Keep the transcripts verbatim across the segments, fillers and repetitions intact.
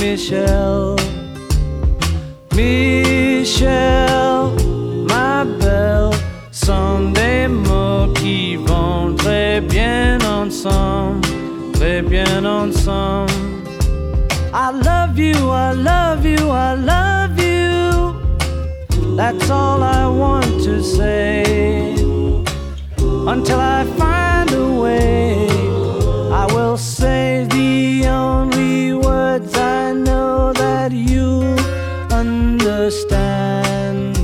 Michel, Michel, ma belle, sont des mots qui vont très bien ensemble, très bien ensemble. I love you, I love you, I love you. That's all I want to say. Until I find a way, I will say the only words I know that you understand.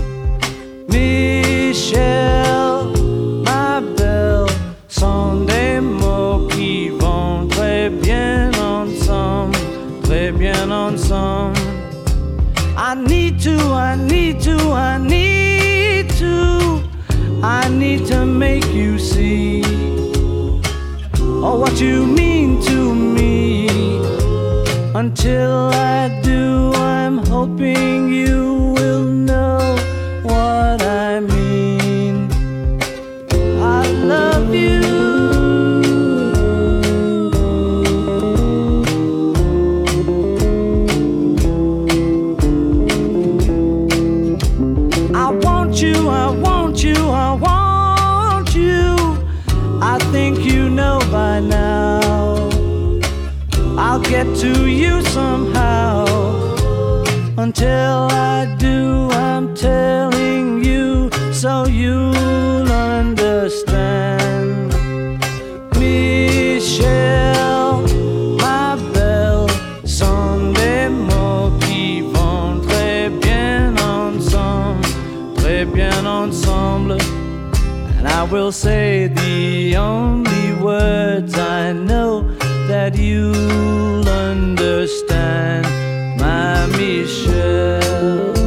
Michel, ma belle, sont des mots qui vont très bien ensemble, très bien ensemble. I need to, I need to, I need to, I need to make you see oh, what you mean to me. Until I do, I'm hoping you will know what I mean. I love you. I want you, I want you, I want you. I think you know by now. I'll get to you somehow. Until I do, I'm telling you so you'll understand. Michel, ma belle, sont des mots qui vont très bien ensemble, très bien ensemble. And I will say the only words I know that you'll understand, my Michel.